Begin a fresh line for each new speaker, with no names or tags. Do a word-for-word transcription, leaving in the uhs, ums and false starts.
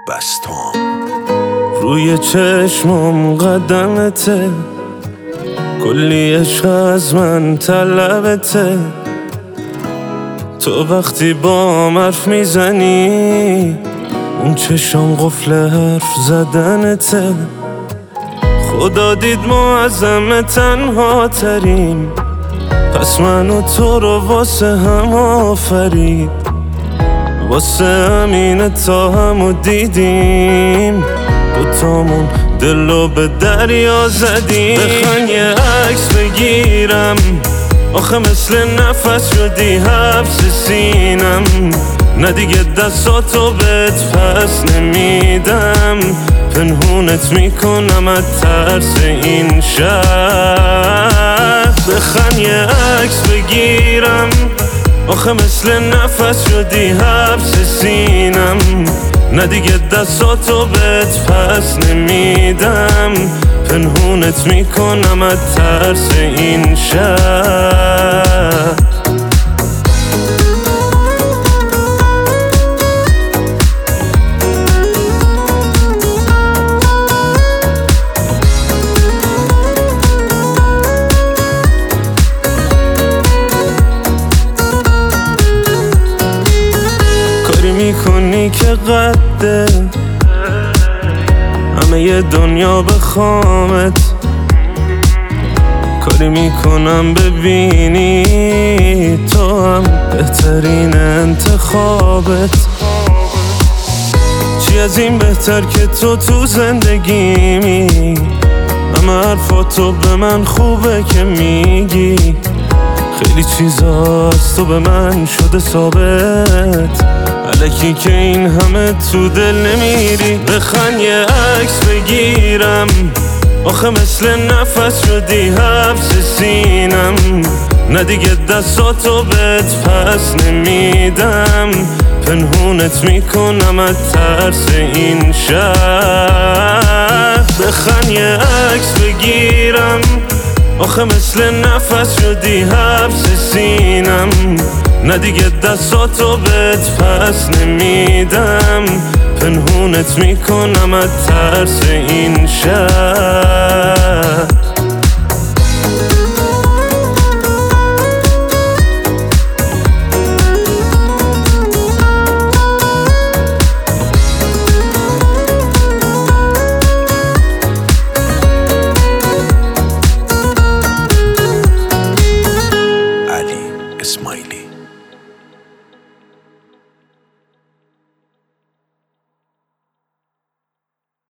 بستام
روی چشمم قدمته، کلی عشق از من طلبته. تو وقتی با حرف میزنی اون چشم قفل حرف زدنته. خدا دید ما از همه تنها تریم، پس من و تو رو واسه هم آفرید. واسه همینه تا همو دیدیم، دوتامون دلو به دریا زدیم. بخوان یه عکس بگیرم، آخه مثل نفس شدی حبس سینم. نه دیگه دستاتو بهت پس نمیدم، پنهونت میکنم از ترس این شب. بخوان یه عکس بگیرم، آخه مثل نفس شدی حبس سینم. نه دیگه دستاتو بهت پس نمیدم، پنهونت میکنم از ترس این شب. کاری میکنی که قده همه ی دنیا بخوامت، کاری میکنم ببینی تو هم بهترین انتخابت. چی از این بهتر که تو تو زندگیمی، همه حرفاتو به من خوبه که میگی. خیلی چیزا از تو به من شده ثابت، الکی که این همه تو دل نمیری. بخوان یه عکس بگیرم، آخه مثل نفس شدی حبس سینم. نه دیگه دستاتو بهت پس نمیدم، پنهونت میکنم از ترس این شب. بخوان یه عکس بگیرم، آخه مثل نفس شدی حبس سینم. نه دیگه دستاتو بهت پس نمیدم، پنهونت میکنم از ترس این شب.